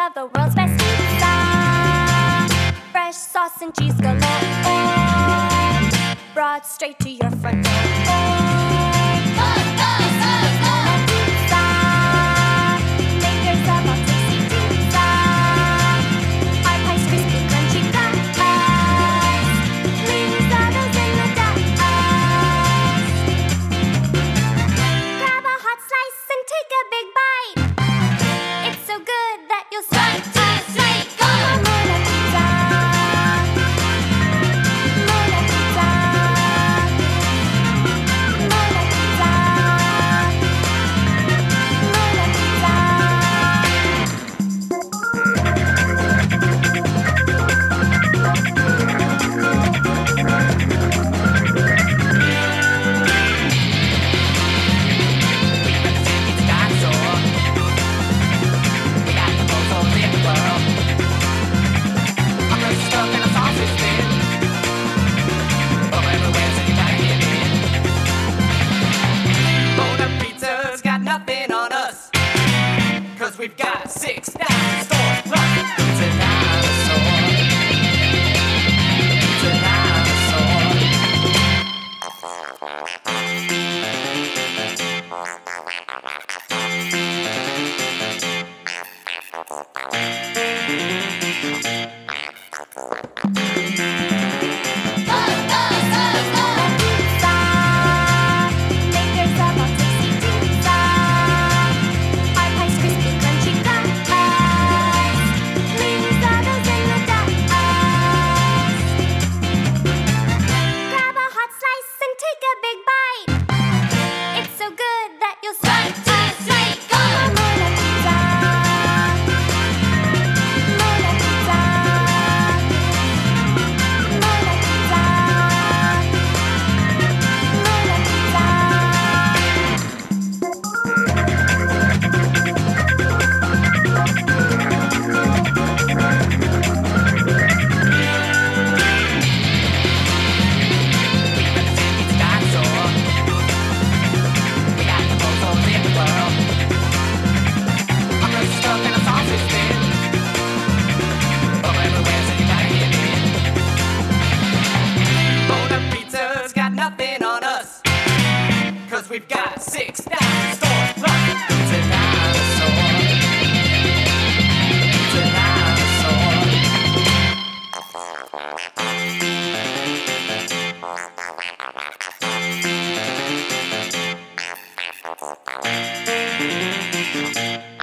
of the world's best pizza. Fresh sauce and cheese galore, brought straight to your front door. We've got 6,000 stores plus it's a dinosaur. It's a We've got 6,000 stores plus it's a dinosaur. It's a dinosaur.